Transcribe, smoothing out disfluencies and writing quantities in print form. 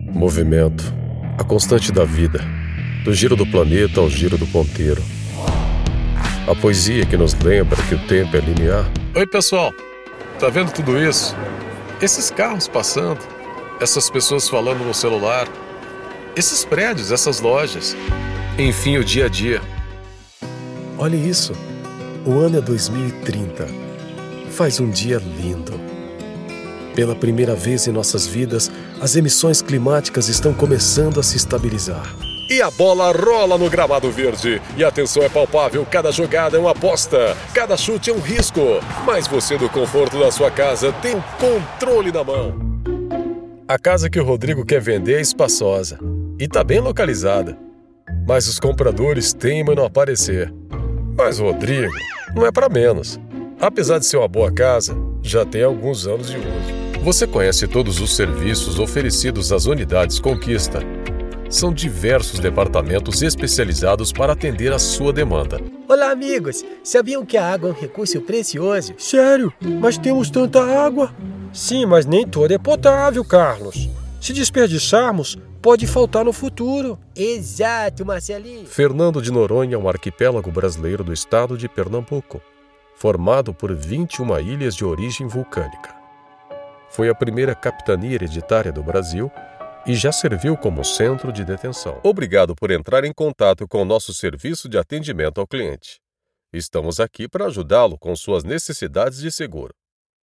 Movimento, a constante da vida, do giro do planeta ao giro do ponteiro. A poesia que nos lembra que o tempo é linear. Oi, pessoal. Tá vendo tudo isso? Esses carros passando, essas pessoas falando no celular, esses prédios, essas lojas, enfim, o dia a dia. Olhe isso, o ano é 2030. Faz um dia lindo. Pela primeira vez em nossas vidas, as emissões climáticas estão começando a se estabilizar. E a bola rola no gramado verde. E a tensão é palpável, cada jogada é uma aposta, cada chute é um risco. Mas você, do conforto da sua casa, tem o controle na mão. A casa que o Rodrigo quer vender é espaçosa e está bem localizada. Mas os compradores teimam em não aparecer. Mas o Rodrigo não é para menos. Apesar de ser uma boa casa, já tem alguns anos de uso. Você conhece todos os serviços oferecidos às unidades Conquista. São diversos departamentos especializados para atender a sua demanda. Olá, amigos! Sabiam que a água é um recurso precioso? Sério? Mas temos tanta água? Sim, mas nem toda é potável, Carlos. Se desperdiçarmos, pode faltar no futuro. Exato, Marcelinho. Fernando de Noronha é um arquipélago brasileiro do estado de Pernambuco, formado por 21 ilhas de origem vulcânica. Foi a primeira capitania hereditária do Brasil e já serviu como centro de detenção. Obrigado por entrar em contato com o nosso serviço de atendimento ao cliente. Estamos aqui para ajudá-lo com suas necessidades de seguro.